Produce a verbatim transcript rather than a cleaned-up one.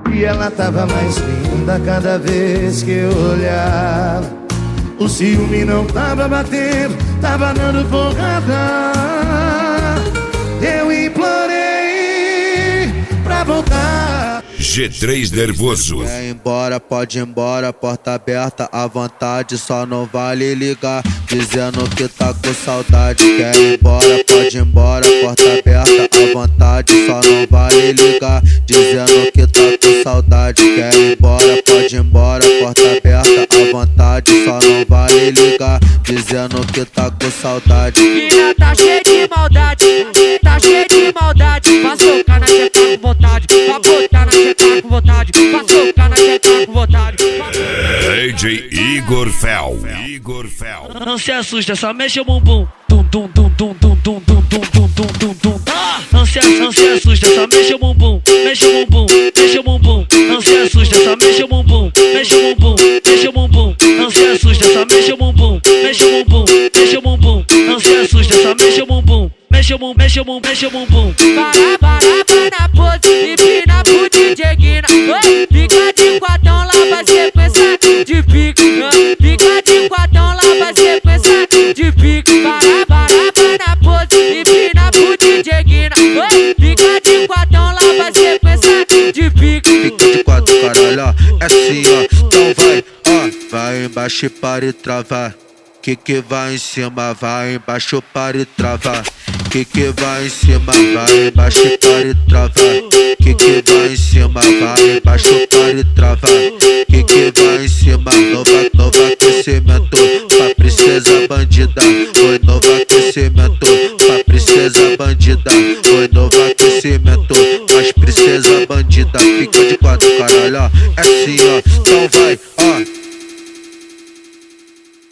E ela tava mais linda cada vez que eu olhava. O ciúme não tava batendo, tava dando porrada. Eu implorei pra voltar. G três Nervoso. Quer ir embora, pode ir embora, porta aberta à vontade, só não vale ligar, dizendo que tá com saudade. Quer ir embora, pode ir embora, porta aberta à vontade, só não vale ligar, dizendo que tá com saudade. Quer ir embora, pode ir embora, porta aberta à vontade, só não vale ligar, dizendo que tá com saudade. Mina tá cheia de maldade, tá cheia de maldade, pra socar na teta com vontade, pra botar na teta com vontade, pra socar na teta com vontade. D J Igor Fel. Igor Fel. Não se assusta, só mexe o bumbum. Tum tum tum tum tum tum tum tum tum tum tum tum. Não se, não se assusta, só mexe o bumbum. Mexe o bumbum, mexe o bumbum. Não se assusta, só mexe o bumbum. Mexe o bumbum, mexe o bumbum. Não se assusta, só mexe o bumbum. Mexe o bumbum, mexe o bumbum. Não se assusta, só mexe o bumbum. Mexe o bumbum, mexe o bumbum, mexe o bumbum. Para, para, para na pose e pina pro D J Guina. Fica de quatão, lá vai sequência de pique. Fica de quatão, lá vai sequência de pique. Para, para, para na pose e pina pro D J Guina. Fica de quatão, lá vai sequência de pique. Fica de quatro, caralho, ó, é assim, ó. Então vai, ó, vai embaixo e para e travar. Que que vai em cima, vai embaixo para e travar. Que que vai em cima, vai embaixo para e travar. Que que vai em cima, vai embaixo para e travar. Que que vai em cima, nova, novo aquecimento pra princesa bandida. Oi, novo aquecimento pra princesa bandida. Oi, novo aquecimento pras princesa bandida. Fica de quatro, caralho, ó, é assim, ó. Então vai.